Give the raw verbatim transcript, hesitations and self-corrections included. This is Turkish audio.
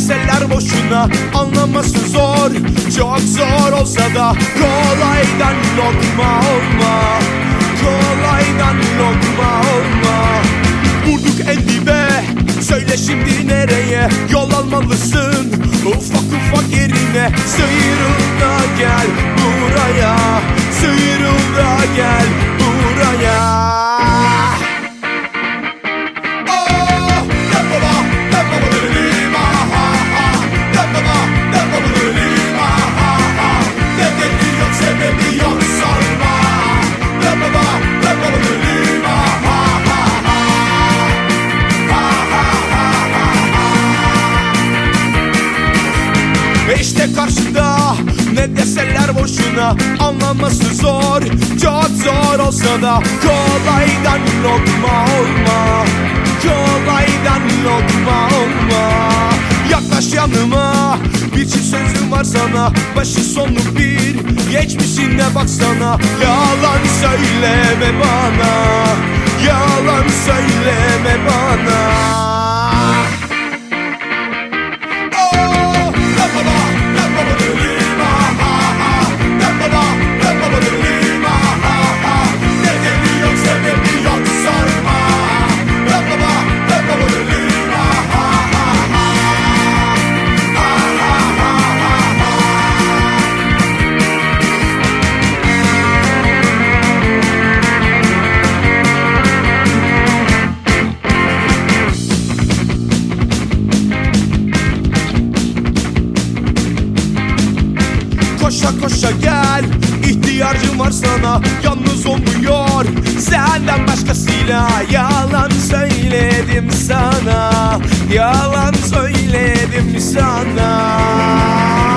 deseler boşuna, anlaması zor. Çok zor olsa da kolaydan lokma olma, kolaydan lokma olma. Vurduk en dibe, söyle şimdi nereye yol almalısın? Ufak ufak yerine sıyrıl da gel buraya, sıyrıl da gel buraya. İşte karşında ne deseler boşuna, anlaması zor. Çok zor olsa da kolaydan lokma olma, kolaydan lokma olma. Yaklaş yanıma, bir çift sözüm var sana, başı sonu bir, geçmişine baksana. Yalan söyleme bana, yalan söyleme bana. Koşa koşa gel, ihtiyacım var sana, yalnız olmuyor senden başkasıyla. Yalan söyledim sana, yalan söyledim sana.